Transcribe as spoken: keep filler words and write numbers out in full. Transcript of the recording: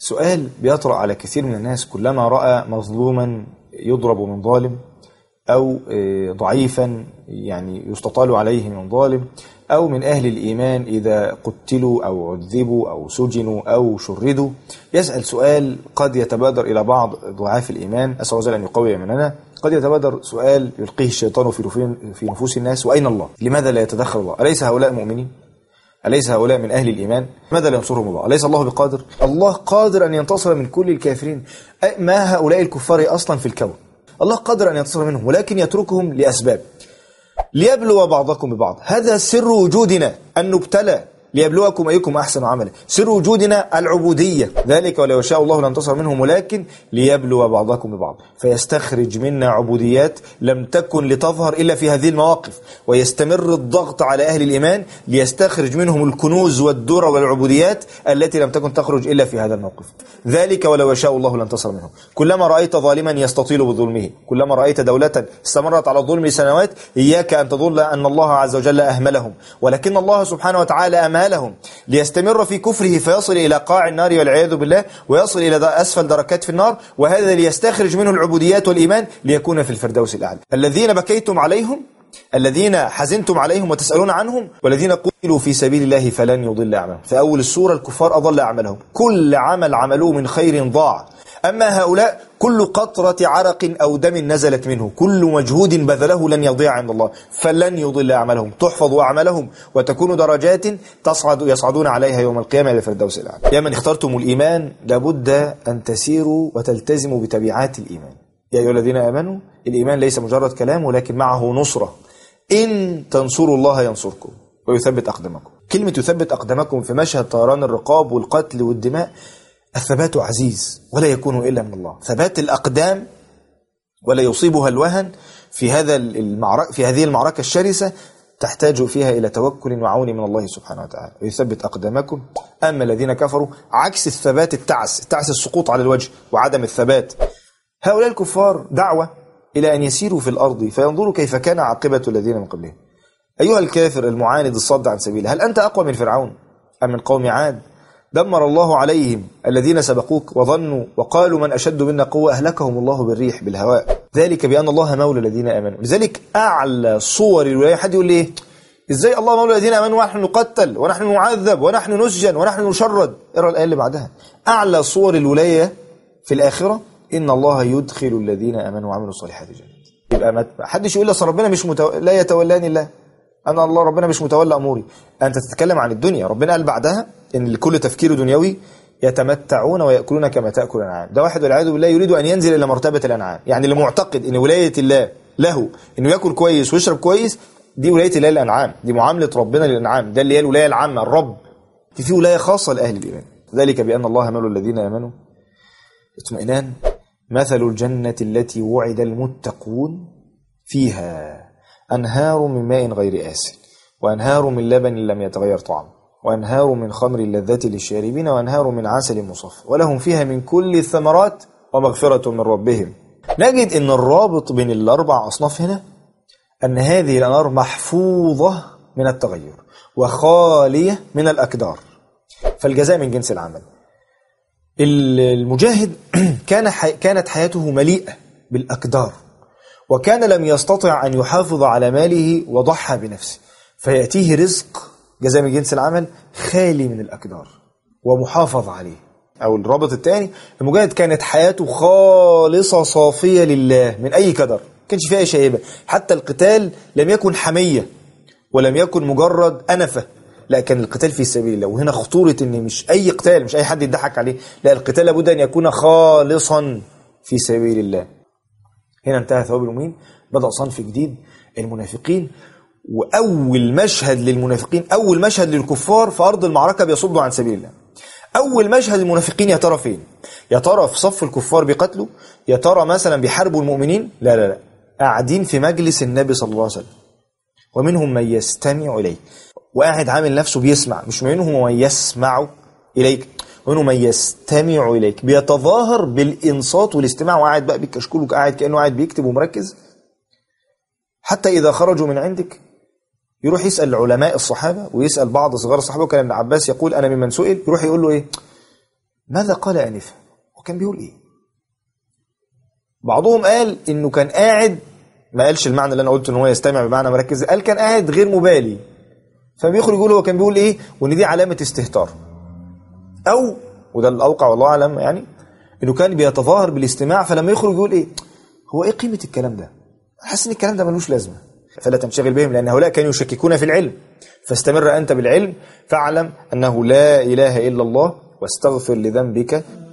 سؤال بيطرأ على كثير من الناس كلما رأى مظلوما يضرب من ظالم، أو ضعيفا يعني يستطال عليه من ظالم، أو من أهل الإيمان إذا قتلوا أو عذبوا أو سجنوا أو شردوا، يسأل سؤال قد يتبادر إلى بعض ضعاف الإيمان، أسأل الله أن يقوي مننا، قد يتبادر سؤال يلقيه الشيطان في نفوس الناس: وأين الله؟ لماذا لا يتدخل الله؟ أليس هؤلاء مؤمنين؟ أليس هؤلاء من أهل الإيمان؟ ماذا لا ينصرهم الله؟ أليس الله بقادر؟ الله قادر أن ينتصر من كل الكافرين. ما هؤلاء الكفار أصلا في الكون؟ الله قادر أن ينتصر منهم، ولكن يتركهم لأسباب ليبلو بعضكم ببعض. هذا سر وجودنا، أن نبتلى ليبلوكم أيكم أحسن عملا. سر وجودنا العبودية، ذلك ولو شاء الله لانتصر منهم، ولكن ليبلو بعضكم ببعض، فيستخرج منا عبوديات لم تكن لتظهر إلا في هذه المواقف، ويستمر الضغط على أهل الإيمان ليستخرج منهم الكنوز والدرر والعبوديات التي لم تكن تخرج إلا في هذا الموقف. ذلك ولو شاء الله لانتصر منهم. كلما رأيت ظالما يستطيل بظلمه، كلما رأيت دولة استمرت على الظلم سنوات، إياك أن تظن أن الله عز وجل أهملهم، ولكن الله سبحانه وتعالى أمهلهم ليستمر في كفره فيصل إلى قاع النار والعياذ بالله، ويصل إلى أسفل دركات في النار، وهذا ليستخرج منه العبوديات والإيمان ليكون في الفردوس الأعلى. الذين بكيتم عليهم، الذين حزنتم عليهم وتسألون عنهم، والذين قتلوا في سبيل الله فلن يضل أعمالهم. في أول السورة الكفار أضل أعمالهم، كل عمل عملوه من خير ضاع. أما هؤلاء كل قطرة عرق أو دم نزلت منه، كل مجهود بذله لن يضيع عند الله، فلن يضل أعمالهم، تحفظ أعمالهم وتكون درجات تصعد يصعدون عليها يوم القيامة إلى الفردوس الأعلى. يا من اخترتم الإيمان لابد أن تسيروا وتلتزموا بتبعات الإيمان. يا أيها الذين آمنوا، الإيمان ليس مجرد كلام، ولكن معه نصرة. إن تنصروا الله ينصركم ويثبت أقدامكم. كلمة يثبت أقدامكم في مشهد طيران الرقاب والقتل والدماء، الثبات عزيز ولا يكون إلا من الله. ثبات الأقدام ولا يصيبها الوهن في هذا المعركة، في هذه المعركة الشرسة تحتاج فيها إلى توكل وعون من الله سبحانه وتعالى. ويثبت أقدامكم. أما الذين كفروا عكس الثبات التعس، التعس السقوط على الوجه وعدم الثبات. هؤلاء الكفار دعوة إلى أن يسيروا في الأرض فينظروا كيف كان عاقبة الذين من قبلهم. أيها الكافر المعاند الصد عن سبيله، هل أنت أقوى من فرعون أم من قوم عاد؟ دمر الله عليهم الذين سبقوك وظنوا وقالوا من أشد منا قوة، أهلكهم الله بالريح بالهواء. ذلك بأن الله مولى الذين آمنوا. لذلك أعلى صور الولاية، حد يقول ليه إزاي الله مولى الذين آمنوا ونحن نقتل ونحن نعذب ونحن نسجن ونحن نشرد؟ اقرأ الآية اللي بعدها. أعلى صور الولاية في الآخرة إن الله يدخل الذين آمنوا وعملوا الصالحات جنات. يبقى ما حدش يقول لي ربنا مش متو... لا يتولاني الله، أنا الله ربنا مش متولى أموري. أنت تتكلم عن الدنيا، ربنا قال بعدها إن لكل تفكير دنيوي يتمتعون ويأكلون كما تأكل الأنعام. ده واحد والعياذ بالله يريد أن ينزل إلى مرتبة الأنعام، يعني اللي معتقد إن ولاية الله له إنه يأكل كويس ويشرب كويس، دي ولاية الله للأنعام، دي معاملة ربنا للأنعام، ده اللي هي الولاية العامة الرب. في في ولاية خاصة لأهل الإيمان. ذلك بأن الله مولى الذين آمنوا. اطمئنان. مثل الجنة التي وعد المتقون فيها أنهار من ماء غير آسن وأنهار من لبن لم يتغير طعمه وأنهار من خمر لذة للشاربين وأنهار من عسل مصفى ولهم فيها من كل الثمرات ومغفرة من ربهم. نجد أن الرابط بين الأربع أصناف هنا أن هذه الأنهار محفوظة من التغير وخالية من الأكدار، فالجزاء من جنس العمل. المجاهد كان حي... كانت حياته مليئة بالأكدار، وكان لم يستطع أن يحافظ على ماله وضحى بنفسه، فيأتيه رزق جزاء من جنس العمل خالي من الأكدار ومحافظ عليه. أو الرابط الثاني، المجاهد كانت حياته خالصة صافية لله من أي كدر، كانش فيها أي شيبة. حتى القتال لم يكن حمية ولم يكن مجرد أنفة، لا، كان القتال في سبيل الله. وهنا خطورة إن مش أي قتال، مش أي حد يضحك عليه، لا، القتال لابد أن يكون خالصا في سبيل الله. هنا انتهى ثواب المؤمنين، بدأ صنف جديد، المنافقين. وأول مشهد للمنافقين، أول مشهد للكفار في أرض المعركة بيصدوا عن سبيل الله. أول مشهد المنافقين يا ترى فين؟ يا ترى في صف الكفار بيقتلوا؟ يا ترى مثلا بيحاربوا المؤمنين؟ لا لا لا، قاعدين في مجلس النبي صلى الله عليه وسلم، ومنهم من يستمع إليه، وقاعد عامل نفسه بيسمع، مش منهم من يسمع إليك، ومنهم من يستمع إليك، بيتظاهر بالإنصات والاستماع، وقاعد بقى بالكشكول وقاعد كأنه قاعد بيكتب ومركز. حتى إذا خرجوا من عندك يروح يسأل علماء الصحابة ويسأل بعض صغار الصحابة. وكان ابن عباس يقول أنا ممن سئل، يروح يقول له إيه؟ ماذا قال آنفا؟ وكان بيقول إيه؟ بعضهم قال إنه كان قاعد، ما قالش المعنى اللي أنا قلت إن هو يستمع بمعنى مركز، قال كان قاعد غير مبالي، فبيخرج يقول هو كان بيقول إيه، وإن دي علامة استهتار. أو وده الأوقع والله أعلم يعني، إنه كان بيتظاهر بالاستماع، فلما يخرج يقول إيه، هو إيه قيمة الكلام ده؟ حاسس إن الكلام ده ملوش لازمة، فلا تنشغل بهم لأن هؤلاء كانوا يشككون في العلم. فاستمر أنت بالعلم، فاعلم أنه لا إله إلا الله، واستغفر لذنبك